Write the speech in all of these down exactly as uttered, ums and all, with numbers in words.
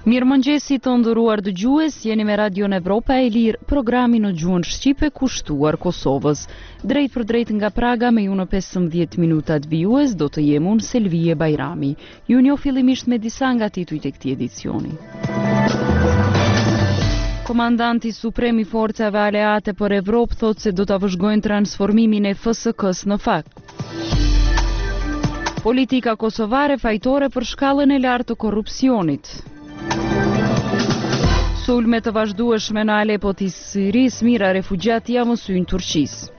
Mirëmëngjesi të nderuar dëgjues, jeni me Radion Evropa e Lirë, programi në gjuhën shqipe kushtuar Kosovës. Drejt për drejt nga Praga me ju në pesëmbëdhjetë minutat vijues do të jem unë Selvije Bajrami. Ju njoh fillimisht me disa nga titujt e këtij edicioni. Komandanti suprem i forcave aleate për Evropë thotë se do ta vëzhgojnë transformimin e F S K-s në fakt. Politika kosovare fajtore për shkallën e lartë të korrupsionit. Sulme të vazhdueshme në Alepo të Siris, mira refugjat ja mësyn Turqisë.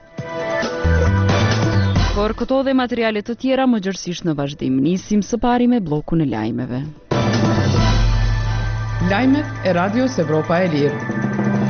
Por këto dhe materialet të tjera më gjërësisht në vazhdim. Nisim së pari me blokun e lajmeve. Lajmet e Radios Evropa e Lirë.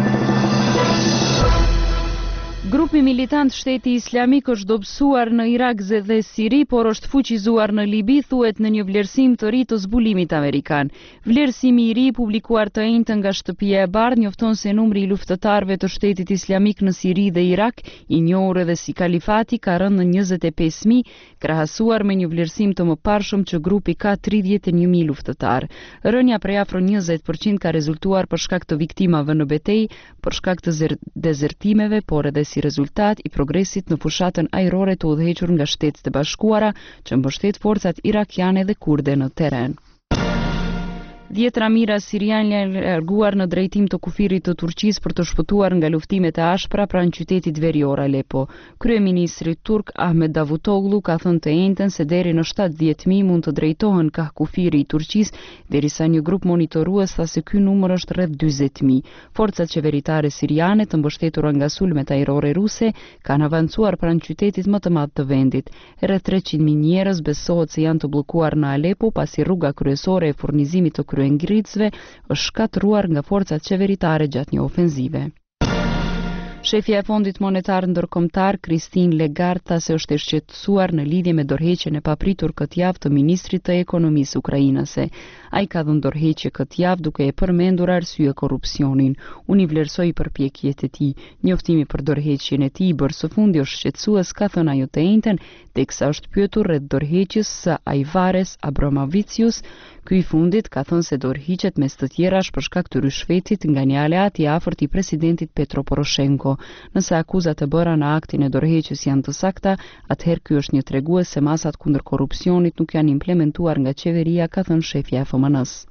Grupi militant Shteti Islamik është dobësuar në Irak dhe Siri, por është fuqizuar në Libi, thuhet në një vlerësim të ri të zbulimit amerikan. Vlerësimi i ri publikuar të njëjtën nga Shtëpia e Bardhë njofton se numri i luftëtarëve të Shtetit Islamik në Siri dhe Irak, i njohur edhe si Kalifati, ka rënë në njëzet e pesë mijë, krahasuar me një vlerësim të mëparshëm që grupi ka tridhjetë e një mijë luftëtarë. Rënja prej afro njëzet përqind ka rezultuar për shkak të viktimave në betejë, për shkak të dezertimeve, por edhe si rezultat i progresit në fushatën ajrore të udhëhequr nga Shtetet e Bashkuara, që mbështet forcat irakiane dhe kurde në terren. Dhjetra mira sirianë janë larguar në drejtim të kufirit të Turqisë për të shpëtuar nga luftimet e ashpra pranë qytetit verior Alepo. Kryeministri turk Ahmet Davutoglu ka thënë të njëjtën se deri në shtatëdhjetë mijë mund të drejtohen ka kufiri i Turqisë, derisa një grup monitorues tha se ky numër është rreth dyzet mijë. Forcat qeveritare siriane të mbështetura nga sulmet ajrore ruse kanë avancuar pranë qytetit më të madh të vendit. Rreth treqind mijë njerëz besohet se janë të bllokuar në Alepo pasi rruga kryesore e furnizimit të kryengritësve është shkatëruar nga forcat qeveritare gjatë një ofenzive. Shefja e Fondit Monetar Ndërkombëtar, Christine Lagarde, tha se është e shqetësuar në lidhje me dorëheqjen e papritur këtë javë të ministrit të ekonomisë ukrainase. Ai ka dhënë dorëheqje këtë javë duke e përmendur arsye korrupsionin. Unë i vlerësoj përpjekjet e tij. Njoftimi për dorëheqjen e tij bërë së fundi është shqetësues, ka thënë ajo të njëjtën, teksa është pyetur rreth dorëheqjes së Aivares Abramovicius. Ky i fundit ka thënë se dorëhiqet mes të tjerash për shkak të rishfetit nga një aleat i afërt i presidentit Petro Poroshenko. Nëse akuzat e bëra në aktin e dorëheqjes janë të sakta, atëherë ky është një tregues se masat kundër korrupsionit nuk janë implementuar nga qeveria, ka thënë shefja e F M N-s.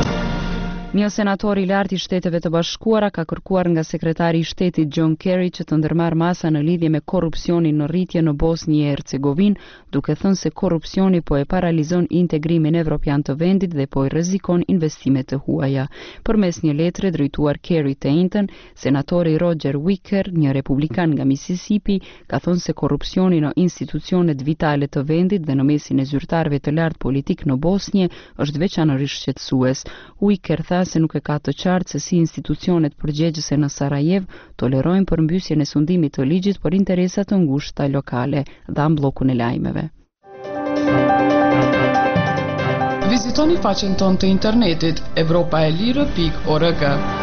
Një senator i lartë i Shteteve të Bashkuara ka kërkuar nga sekretari i shtetit John Kerry që të ndërmarrë masa në lidhje me korrupsionin në rritje në Bosnjë e Hercegovinë, duke thënë se korrupsioni po e paralizon integrimin evropian të vendit dhe po i rrezikon investimet të huaja. Përmes një letre drejtuar Kerry të njëjtën, senatori Roger Wicker, një republikan nga Mississippi, ka thënë se korrupsioni në institucionet vitale të vendit dhe në mesin e zyrtarëve të lartë politik në Bosnjë është veçanërisht shqetësues. Wicker tha se nuk e ka të qartë se si institucionet përgjegjëse në Sarajev tolerojnë përmbysjen e sundimit të ligjit për interesa të ngushta lokale, dha bllokun e lajmeve. Vizitoni faqen tonë të internetit evropaelire pikë org.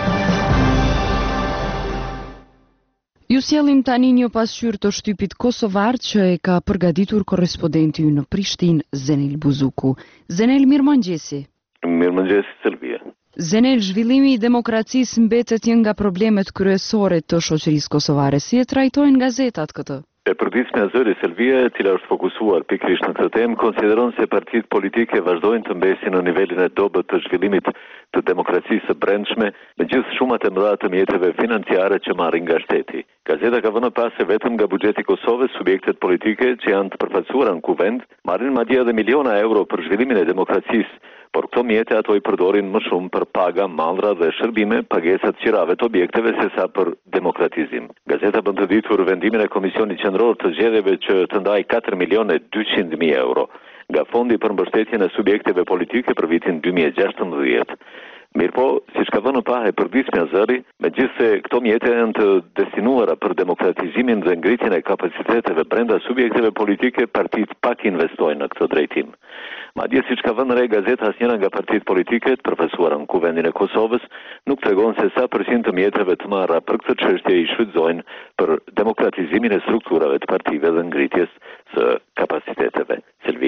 Ju sjellim tani një pasqyrë të shtypit kosovar që e ka përgatitur korrespondenti ynë në Prishtinë, Zenel Buzuku. Zenel, mirëmëngjesi. Mirëmëngjesi, Selvia. Zenel, zhvillimi i demokracisë mbetet një nga problemet kryesore të shoqërisë kosovare. Si e trajtojnë gazetat këtë? E përditshmja zëri Selvia, e cila është fokusuar pikërisht në këtë temë, konsideron se partitë politike vazhdojnë të mbesin në nivelin e dobët të zhvillimit të demokracisë së brendshme, me gjithë shumat e mëdha të mjeteve financiare që marrin nga shteti. Gazeta ka vënë pas se vetëm nga buxheti i Kosovës subjektet politike që janë të përfaqësuara në kuvend marrin madje edhe miliona euro për zhvillimin e demokracisë, por këto mjete ato i përdorin më shumë për paga, mallra dhe shërbime, pagesat qirave të objekteve sesa për demokratizim. Gazeta bën të ditur vendimin e Komisionit Qendror të Zgjedhjeve që të ndajë katër milionë e dyqind mijë euro nga Fondi për mbështetjen e subjekteve politike për vitin dy mijë e gjashtëmbëdhjetë. Mirpo, siç ka vënë pa e përditshmja zëri, megjithse këto mjete janë të destinuara për demokratizimin dhe ngritjen e kapaciteteve brenda subjekteve politike, partitë pak investojnë në këtë drejtim. Madje siç ka vënë re gazeta, asnjëra nga partitë politike të përfaqësuara në Kuvendin e Kosovës nuk tregon se sa përqind të mjeteve të marra për këtë çështje i shfrytëzojnë për demokratizimin e strukturave të partive dhe ngritjes së kapaciteteve. Selvie.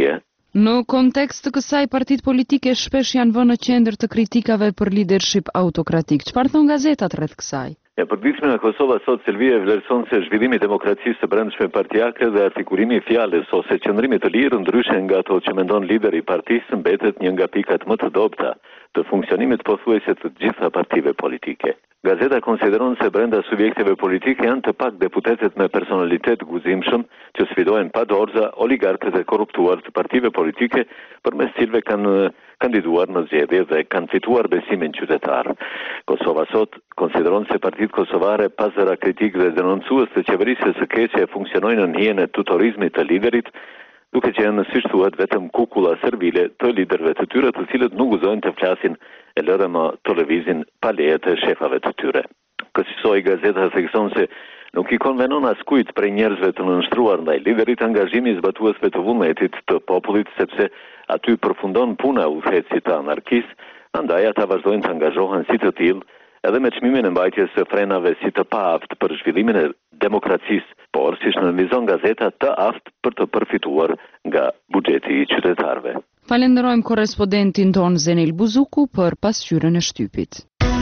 Në kontekst të kësaj, partitë politike shpesh janë vënë në qendër të kritikave për leadership autokratik. Çfarë thon gazetat rreth kësaj? E përditshme në Kosova sot Selvia e vlerëson se zhvillimi i demokracisë së brendshme partijake dhe artikulimi i fjalës ose qëndrimi të lirë ndryshe nga ato që mendon lideri i partisë mbetet një nga pikat më të dobta të funksionimit pothuajse të gjitha partive politike. Gazeta konsideron se brenda subjekteve politike janë të pak deputetët me personalitet guzimshëm që sfidojnë pa dorza oligarkët e korruptuar të partive politike përmes cilëve kanë kandiduar në zgjedhje dhe kanë fituar besimin qytetar. Kosova sot konsideron se partitë kosovare pas zëra kritik dhe denoncues të qeverisë së keqe funksionojnë në hijen e tutorizmit të liderit, duke qenë siç thuhet vetëm kukulla servile të liderëve të tyre, të cilët nuk gëzojnë të flasin e lërë më të lëvizin pa lejet e shefave të tyre. Kësaj gazeta thekson se nuk i konvenon askujt prej njerëzve të nënshtruar ndaj liderit angazhimi i zbatuesve të vullnetit të popullit, sepse aty përfundon puna e udhëheqësit të anarkisë, andaj ata vazhdojnë të angazhohen si të tillë edhe me çmimin e mbajtjes së frenave si të paaftë për zhvillimin e demokracisë, por siç analizon gazeta të aftë për të përfituar nga buxheti i qytetarëve. Falenderojmë korrespondentin ton Zenel Buzuku për pasqyrën e shtypit.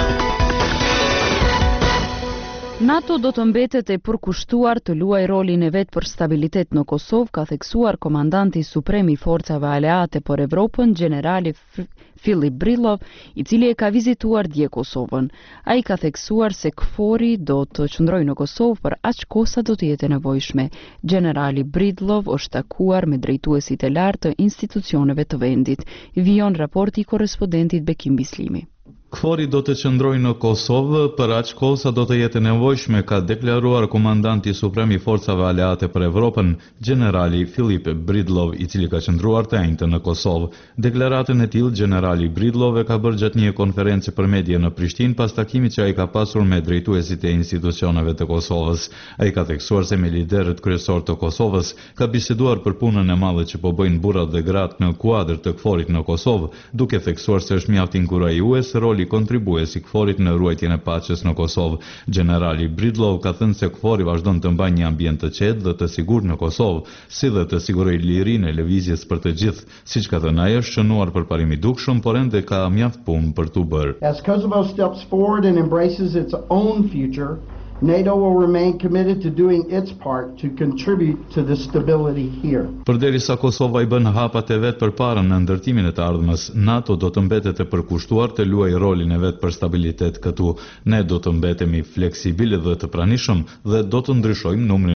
NATO do të mbetet e përkushtuar të luajë rolin e vet për stabilitet në Kosovë, ka theksuar komandanti suprem i forcave aleate për Evropën, generali Filip Bridlov, i cili e ka vizituar dje Kosovën. Ai ka theksuar se K F O R I do të qëndrojë në Kosovë për aq kohë sa do të jetë nevojshme. Generali Bridlov është takuar me drejtuesit e lartë të institucioneve të vendit. Vijon raporti i korrespondentit Bekim Bislimi. K F O R I do të qëndrojë në Kosovë për aq kohë sa do të jetë nevojshme, ka deklaruar komandanti suprem i forcave aleate për Evropën, generali Filip Bridlov, i cili ka qëndruar të enjtë në Kosovë. Deklaratën e tillë generali Bridlov e ka bërë gjatë një konferencë për media në Prishtinë pas takimit që ai ka pasur me drejtuesit e institucioneve të Kosovës. Ai ka theksuar se me liderët kryesor të Kosovës ka biseduar për punën e madhe që po bëjnë burrat dhe gratë në kuadër të K F O R I-t në Kosovë, duke theksuar se është mjaft inkurajues roli kontribuesi K F O R I-t në ruajtjen e paqes në Kosovë. Generali Bridlov ka thënë se K F O R I vazhdon të mbajë një ambient të qetë dhe të sigurt në Kosovë, si dhe të sigurojë lirinë e lëvizjes për të gjithë. Siç ka thënë ai, është shënuar për parim i dukshëm, por ende ka mjaft punë për t'u bërë. As Kosovo steps forward and embraces its own future, NATO will remain committed to doing its part to contribute to the stability here. Përderisa Kosova i bën hapat e vet përpara në ndërtimin e të ardhmës, NATO do të mbetet e përkushtuar të luajë rolin e vet për stabilitet këtu. Ne do të mbetemi fleksibil dhe të pranishëm dhe do të ndryshojmë numrin